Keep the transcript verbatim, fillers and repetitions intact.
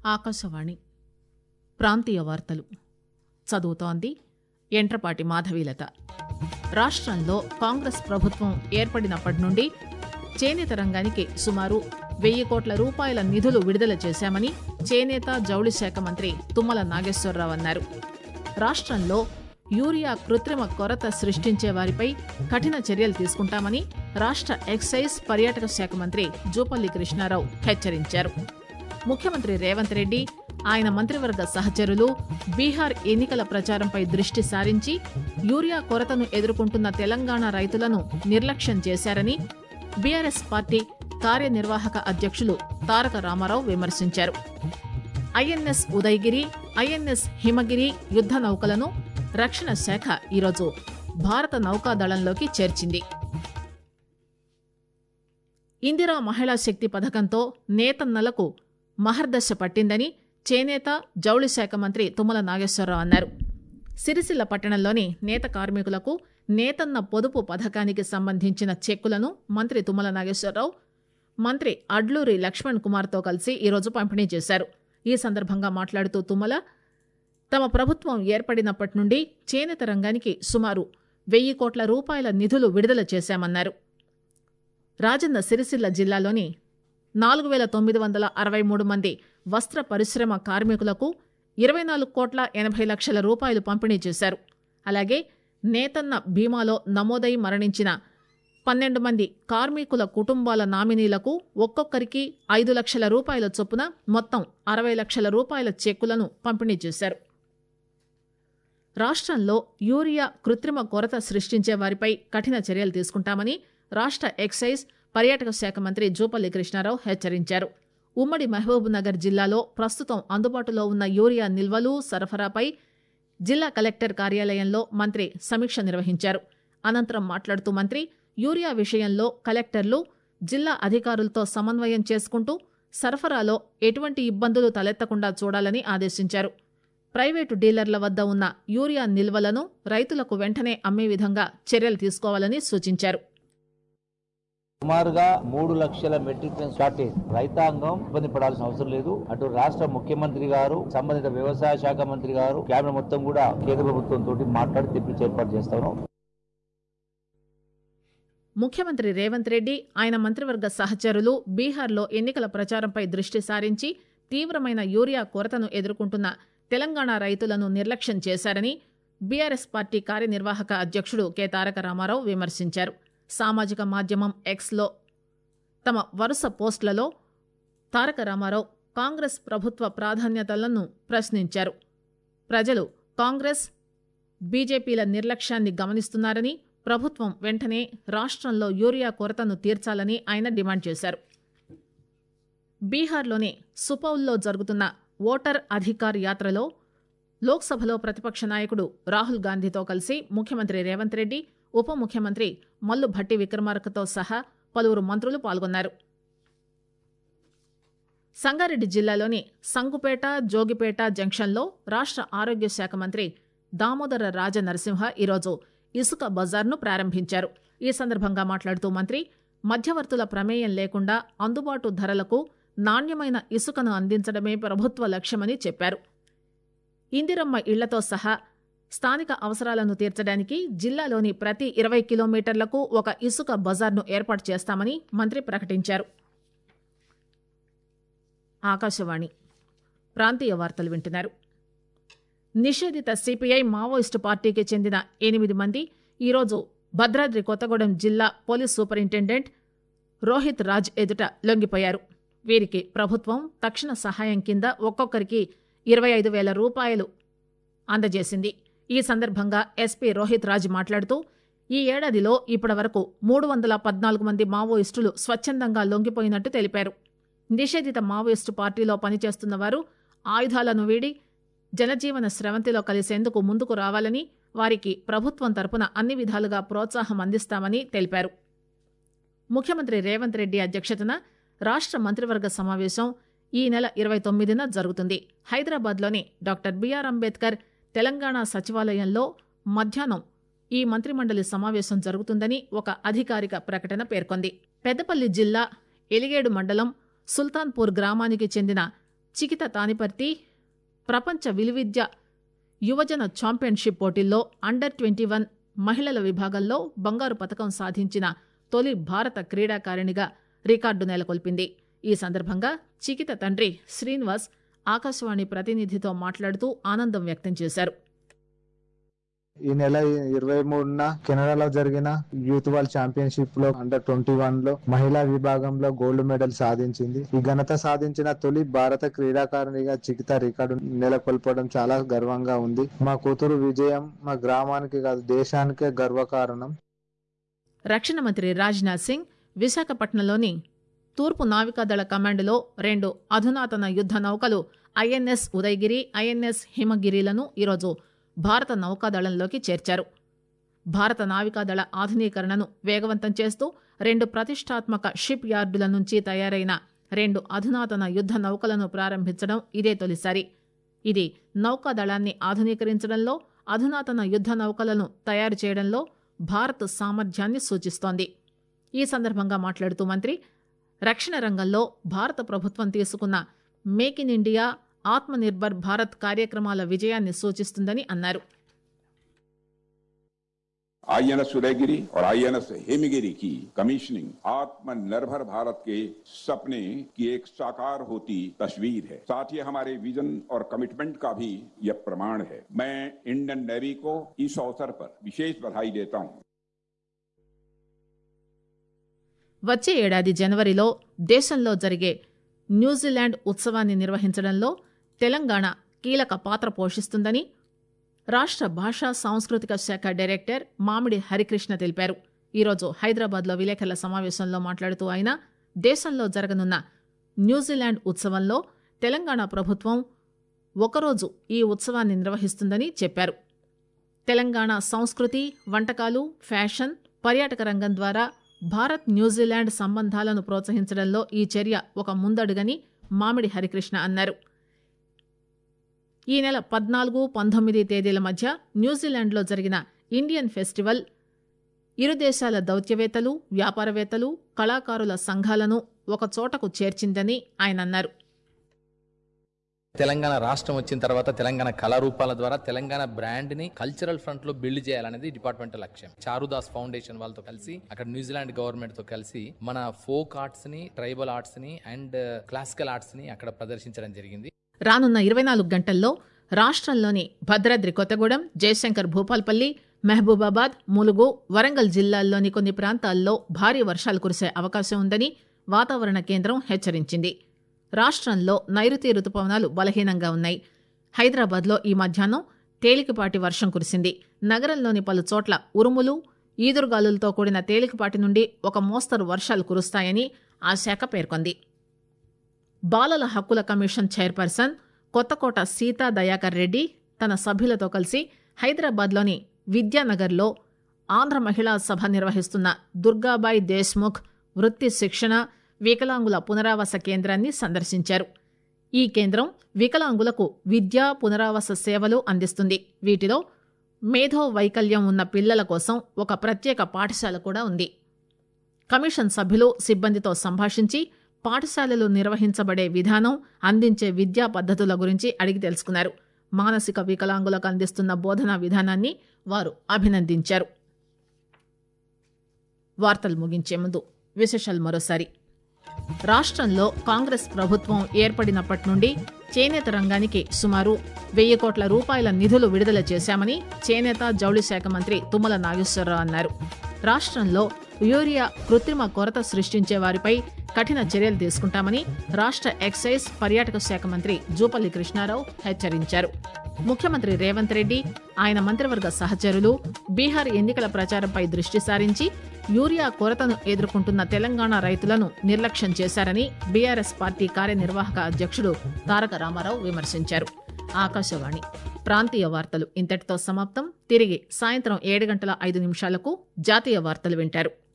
ఆకాశవాణి ప్రాంతీయ వార్తలు చదువుతోంది ఎంట్రపాటి మాధవీలత. రాష్ట్రంలో కాంగ్రెస్ ప్రభుత్వం ఏర్పడినప్పటి నుండి చేనేత రంగానికి సుమారు వెయ్యి కోట్ల రూపాయల నిధులు విడుదల చేశామని చేనేత జౌళి శాఖ మంత్రి తుమ్మల నాగేశ్వరరావు అన్నారు. రాష్ట్రంలో యూరియా కృత్రిమ కొరత సృష్టించే వారిపై కఠిన చర్యలు తీసుకుంటామని రాష్ట్ర ఎక్సైజ్ పర్యాటక శాఖ మంత్రి జూపల్లి కృష్ణారావు హెచ్చరించారు. ముఖ్యమంత్రి రేవంత్ రెడ్డి, ఆయన మంత్రివర్గ సహచరులు బీహార్ ఎన్నికల ప్రచారంపై దృష్టి సారించి యూరియా కొరతను ఎదుర్కొంటున్న తెలంగాణ రైతులను నిర్లక్ష్యం చేశారని బీఆర్ఎస్ పార్టీ కార్యనిర్వాహక అధ్యక్షులు తారక రామారావు విమర్శించారు. ఐఎన్ఎస్ ఉదయగిరి, ఐఎన్ఎస్ హిమగిరి యుద్ద నౌకలను రక్షణ శాఖ ఈరోజు భారత నౌకాదళంలోకి చేర్చింది. ఇందిరా మహిళా శక్తి పథకంతో నేతన్నలకు మహర్దశ పట్టిందని చేనేత జౌళి శాఖ మంత్రి తుమ్మల నాగేశ్వరరావు అన్నారు. సిరిసిల్ల పట్టణంలోని నేత కార్మికులకు నేతన్న పొదుపు పథకానికి సంబంధించిన చెక్కులను మంత్రి తుమ్మల నాగేశ్వరరావు మంత్రి అడ్లూరి లక్ష్మణ్ కుమార్తో కలిసి ఈరోజు పంపిణీ చేశారు. ఈ సందర్భంగా మాట్లాడుతూ తుమ్మల, తమ ప్రభుత్వం ఏర్పడినప్పటి నుండి చేనేత రంగానికి సుమారు వెయ్యి కోట్ల రూపాయల నిధులు విడుదల చేశామన్నారు. రాజన్న సిరిసిల్ల జిల్లాలోని నాలుగు వేల తొమ్మిది వందల అరవై మూడు మంది వస్త్ర పరిశ్రమ కార్మికులకు ఇరవై నాలుగు కోట్ల ఎనభై లక్షల రూపాయలు పంపిణీ చేశారు. అలాగే నేతన్న బీమాలో నమోదై మరణించిన పన్నెండు మంది కార్మికుల కుటుంబాల నామినీలకు ఒక్కొక్కరికి ఐదు లక్షల రూపాయల చొప్పున మొత్తం అరవై లక్షల రూపాయల చెక్కులను పంపిణీ చేశారు. రాష్ట్రంలో యూరియా కృత్రిమ కొరత సృష్టించే వారిపై కఠిన చర్యలు తీసుకుంటామని రాష్ట్ర ఎక్సైజ్ పర్యాటక శాఖ మంత్రి జూపల్లి కృష్ణారావు హెచ్చరించారు. ఉమ్మడి మహబూబ్ నగర్ జిల్లాలో ప్రస్తుతం అందుబాటులో ఉన్న యూరియా నిల్వలు, సరఫరాపై జిల్లా కలెక్టర్ కార్యాలయంలో మంత్రి సమీక్ష నిర్వహించారు. అనంతరం మాట్లాడుతూ మంత్రి యూరియా విషయంలో కలెక్టర్లు జిల్లా అధికారులతో సమన్వయం చేసుకుంటూ సరఫరాలో ఎటువంటి ఇబ్బందులు తలెత్తకుండా చూడాలని ఆదేశించారు. ప్రైవేటు డీలర్ల వద్ద ఉన్న యూరియా నిల్వలను రైతులకు వెంటనే అమ్మే విధంగా చర్యలు తీసుకోవాలని సూచించారు. సుమారుగా మూడు లక్షల మెట్రిక్ టన్ షార్టేజ్, రైతాంగం ఇబ్బంది పడాల్సిన అవసరం లేదు. అటు రాష్ట్ర ముఖ్యమంత్రి గారు, సంబంధిత వ్యవసాయ శాఖ మంత్రి గారు, కేబినెట్ మొత్తం కూడా కేంద్ర ప్రభుత్వం తోటి మాట్లాడి తెప్పించి ఏర్పాటు చేస్తాను. ముఖ్యమంత్రి రేవంత్ రెడ్డి, ఆయన మంత్రివర్గ సహచరులు బీహార్లో ఎన్నికల ప్రచారంపై దృష్టి సారించి తీవ్రమైన యూరియా కొరతను ఎదుర్కొంటున్న తెలంగాణ రైతులను నిర్లక్ష్యం చేశారని బీఆర్ఎస్ పార్టీ కార్యనిర్వాహక అధ్యక్షుడు కె తారక రామారావు విమర్శించారు. సామాజిక మాధ్యమం ఎక్స్లో తమ వరుస పోస్టులలో తారక రామారావు కాంగ్రెస్ ప్రభుత్వ ప్రాధాన్యతలను ప్రశ్నించారు. ప్రజలు కాంగ్రెస్, బీజేపీల నిర్లక్ష్యాన్ని గమనిస్తున్నారని, ప్రభుత్వం వెంటనే రాష్ట్రంలో యూరియా కొరతను తీర్చాలని ఆయన డిమాండ్ చేశారు. బీహార్లోని సుపౌల్లో జరుగుతున్న ఓటర్ అధికార్ యాత్రలో లోక్సభలో ప్రతిపక్ష నాయకుడు రాహుల్ గాంధీతో కలిసి ముఖ్యమంత్రి రేవంత్ రెడ్డి, ఉప ముఖ్యమంత్రి మల్లు భట్టి విక్రమార్కతో సహా పలువురు మంత్రులు పాల్గొన్నారు. సంగారెడ్డి జిల్లాలోని సంగుపేట, జోగిపేట జంక్షన్లో రాష్ట్ర ఆరోగ్య శాఖ మంత్రి దామోదర రాజ నరసింహ ఈరోజు ఇసుక బజార్ను ప్రారంభించారు. ఈ సందర్భంగా మాట్లాడుతూ మంత్రి మధ్యవర్తుల ప్రమేయం లేకుండా అందుబాటు ధరలకు నాణ్యమైన ఇసుకను అందించడమే ప్రభుత్వ లక్ష్యమని చెప్పారు. ఇందిరమ్మ ఇళ్లతో సహా స్థానిక అవసరాలను తీర్చడానికి జిల్లాలోని ప్రతి ఇరవై కిలోమీటర్లకు ఒక ఇసుక బజార్ను ఏర్పాటు చేస్తామని మంత్రి ప్రకటించారు. ఆకాశవాణి ప్రాంతీయ వార్తలు వింటున్నారు. నిషేధిత సిపిఐ మావోయిస్టు పార్టీకి చెందిన ఎనిమిది మంది ఈరోజు భద్రాద్రి కొత్తగూడెం జిల్లా పోలీస్ సూపరింటెండెంట్ రోహిత్ రాజ్ ఎదుట లొంగిపోయారు. వీరికి ప్రభుత్వం తక్షణ సహాయం కింద ఒక్కొక్కరికి ఇరవై ఐదు వేల రూపాయలు అందజేసింది. ఈ సందర్భంగా ఎస్పీ రోహిత్ రాజ్ మాట్లాడుతూ ఈ ఏడాదిలో ఇప్పటి వరకు మూడు వందల పద్నాలుగు మంది మావోయిస్టులు స్వచ్ఛందంగా లొంగిపోయినట్టు తెలిపారు. నిషేధిత మావోయిస్టు పార్టీలో పనిచేస్తున్న వారు ఆయుధాలను వీడి జనజీవన స్రవంతిలో కలిసేందుకు ముందుకు రావాలని, వారికి ప్రభుత్వం తరపున అన్ని విధాలుగా ప్రోత్సాహం అందిస్తామని తెలిపారు. ముఖ్యమంత్రి రేవంత్ రెడ్డి అధ్యక్షతన రాష్ట్ర మంత్రివర్గ సమావేశం ఈ నెల ఇరవై తొమ్మిదిన జరుగుతుంది. హైదరాబాద్లోని డాక్టర్ బిఆర్ అంబేద్కర్ తెలంగాణ సచివాలయంలో మధ్యాహ్నం ఈ మంత్రిమండలి సమావేశం జరుగుతుందని ఒక అధికారిక ప్రకటన పేర్కొంది. పెద్దపల్లి జిల్లా ఎలిగేడు మండలం సుల్తాన్పూర్ గ్రామానికి చెందిన చికిత తానిపర్తి ప్రపంచ విలువిద్య యువజన ఛాంపియన్షిప్ పోటీల్లో అండర్ ట్వంటీ వన్ మహిళల విభాగంలో బంగారు పతకం సాధించిన తొలి భారత క్రీడాకారిణిగా రికార్డు నెలకొల్పింది. ఈ సందర్భంగా చికిత తండ్రి శ్రీనివాస్ ఆకాశవాణి ప్రతినిధితో మాట్లాడుతూ ఆనందం వ్యక్తం చేశారు. ఈ నెల ఇరవై మూడున కెనడాలో జరిగిన యూత్ వరల్డ్ ఛాంపియన్షిప్ లో అండర్ ట్వంటీ వన్ లో మహిళా విభాగంలో గోల్డ్ మెడల్ సాధించింది. ఈ ఘనత సాధించిన తొలి భారత క్రీడాకారిణిగా చికిత రికార్డు నెలకొల్పడం చాలా గర్వంగా ఉంది. మా కూతురు విజయం మా గ్రామానికి కాదు దేశానికే గర్వకారణం. రక్షణ మంత్రి రాజ్నాథ్ సింగ్ విశాఖపట్నంలోని తూర్పు నావికాదళ కమాండ్లో రెండు అధునాతన యుద్ద నౌకలు ఐఎన్ఎస్ ఉదయగిరి, ఐఎన్ఎస్ హిమగిరిలను ఈరోజు భారత నౌకాదళంలోకి చేర్చారు. భారత నావికాదళ ఆధునీకరణను వేగవంతం చేస్తూ రెండు ప్రతిష్టాత్మక షిప్ యార్డుల నుంచి తయారైన రెండు అధునాతన యుద్ద నౌకలను ప్రారంభించడం ఇదే తొలిసారి. ఇది నౌకాదళాన్ని ఆధునీకరించడంలో, అధునాతన యుద్ద నౌకలను తయారు చేయడంలో భారత్ సామర్థ్యాన్ని సూచిస్తోంది. ఈ సందర్భంగా మాట్లాడుతూ మంత్రి రక్షణ రంగంలో భారత ప్రభుత్వం తీసుకున్న మేక్ ఇన్ ఇండియా, ఆత్మ నిర్భర్ భారత్ కార్యక్రమాల విజయాన్ని సూచిస్తుందని అన్నారు. आईएनएस उदयगिरी और आईएनएस हिमगिरी की कमीशनिंग आत्मनिर्भर भारत के सपने की एक साकार होती तस्वीर है. साथ ही हमारे विजन और कमिटमेंट का भी यह प्रमाण है. मैं इंडियन नेवी को इस अवसर पर विशेष बधाई देता हूं. వచ్చే ఏడాది జనవరిలో దేశంలో జరిగే న్యూజిలాండ్ ఉత్సవాన్ని నిర్వహించడంలో తెలంగాణ కీలక పాత్ర పోషిస్తుందని రాష్ట్ర భాషా సాంస్కృతిక శాఖ డైరెక్టర్ మామిడి హరికృష్ణ తెలిపారు. ఈరోజు హైదరాబాద్లో విలేకరుల సమావేశంలో మాట్లాడుతూ ఆయన దేశంలో జరగనున్న న్యూజిలాండ్ ఉత్సవంలో తెలంగాణ ప్రభుత్వం ఒకరోజు ఈ ఉత్సవాన్ని నిర్వహిస్తుందని చెప్పారు. తెలంగాణ సంస్కృతి, వంటకాలు, ఫ్యాషన్, పర్యాటక రంగం ద్వారా భారత్ న్యూజిలాండ్ సంబంధాలను ప్రోత్సహించడంలో ఈ చర్య ఒక ముందడుగని మామిడి హరికృష్ణ అన్నారు. ఈ నెల పద్నాలుగు పంతొమ్మిది తేదీల మధ్య న్యూజిలాండ్లో జరిగిన ఇండియన్ ఫెస్టివల్ ఇరు దేశాల దౌత్యవేత్తలు, వ్యాపారవేత్తలు, కళాకారుల సంఘాలను ఒక చోటకు చేర్చిందని ఆయన అన్నారు. తెలంగాణ రాష్ట్రం వచ్చిన తర్వాత తెలంగాణ కళారూపాల ద్వారా తెలంగాణ బ్రాండ్ ని కల్చరల్ ఫ్రంట్ లో బిల్డ్ చేయాలనేది డిపార్ట్మెంట్ లక్ష్యం. చారుదాస్ ఫౌండేషన్ వాళ్ళతో కలిసి అక్కడ న్యూజిలాండ్ గవర్నమెంట్ తో కలిసి మన ఫోక్ ఆర్ట్స్ ని, ట్రైబల్ ఆర్ట్స్ ని అండ్ క్లాసికల్ ఆర్ట్స్ ని అక్కడ ప్రదర్శించడం జరిగింది. రానున్న ఇరవై నాలుగు గంటల్లో రాష్ట్రంలోని భద్రాద్రి కొత్తగూడెం, జయశంకర్ భూపాల్పల్లి, మహబూబాబాద్, ములుగు, వరంగల్ జిల్లాల్లోని కొన్ని ప్రాంతాల్లో భారీ వర్షాలు కురిసే అవకాశం ఉందని వాతావరణ కేంద్రం హెచ్చరించింది. రాష్ట్రంలో నైరుతి రుతుపవనాలు బలహీనంగా ఉన్నాయి. హైదరాబాద్లో ఈ మధ్యాహ్నం తేలికపాటి వర్షం కురిసింది. నగరంలోని పలు చోట్ల ఉరుములు, ఈదురుగాలులతో కూడిన తేలికపాటి నుండి ఒక మోస్తరు వర్షాలు కురుస్తాయని ఆ శాఖ పేర్కొంది. బాలల హక్కుల కమిషన్ చైర్పర్సన్ కొత్తకోట సీతా దయాకర్ రెడ్డి తన సభ్యులతో కలిసి హైదరాబాద్లోని విద్యానగర్లో ఆంధ్ర మహిళా సభ నిర్వహిస్తున్న దుర్గాబాయి దేశ్ముఖ్ వృత్తి శిక్షణ వికలాంగుల పునరావాస కేంద్రాన్ని సందర్శించారు. ఈ కేంద్రం వికలాంగులకు విద్యా పునరావాస సేవలు అందిస్తుంది. వీటిలో మేధో వైకల్యం ఉన్న పిల్లల కోసం ఒక ప్రత్యేక పాఠశాల కూడా ఉంది. కమిషన్ సభ్యులు సిబ్బందితో సంభాషించి పాఠశాలలు నిర్వహించబడే విధానం, అందించే విద్యా పద్ధతుల గురించి అడిగి తెలుసుకున్నారు. మానసిక వికలాంగులకు అందిస్తున్న బోధనా విధానాన్ని వారు అభినందించారు. వార్తలు ముగించే ముందు విశేషాలు మరోసారి. రాష్ట్రంలో కాంగ్రెస్ ప్రభుత్వం ఏర్పడినప్పటి నుండి చేనేత రంగానికి సుమారు వెయ్యి కోట్ల రూపాయల నిధులు విడుదల చేశామని చేనేత జౌళి శాఖ మంత్రి తుమ్మల నాగేశ్వరరావు అన్నారు. రాష్ట్రంలో యూరియా కృత్రిమ కొరత సృష్టించే వారిపై కఠిన చర్యలు తీసుకుంటామని రాష్ట్ర ఎక్సైజ్ పర్యాటక శాఖ మంత్రి జూపల్లి కృష్ణారావు హెచ్చరించారు. ముఖ్యమంత్రి రేవంత్ రెడ్డి, ఆయన మంత్రివర్గ సహచరులు బీహార్ ఎన్నికల ప్రచారంపై దృష్టి సారించి యూరియా కొరతను ఎదుర్కొంటున్న తెలంగాణ రైతులను నిర్లక్ష్యం చేశారని బీఆర్ఎస్ పార్టీ కార్యనిర్వాహక అధ్యక్షుడు తారక రామారావు విమర్శించారు. ఆకాశవాణి ప్రాంతీయ వార్తలు ఇంతటితో సమాప్తం. తిరిగి సాయంత్రం ఏడు గంటల ఐదు నిమిషాలకు జాతీయ వార్తలు వింటారు.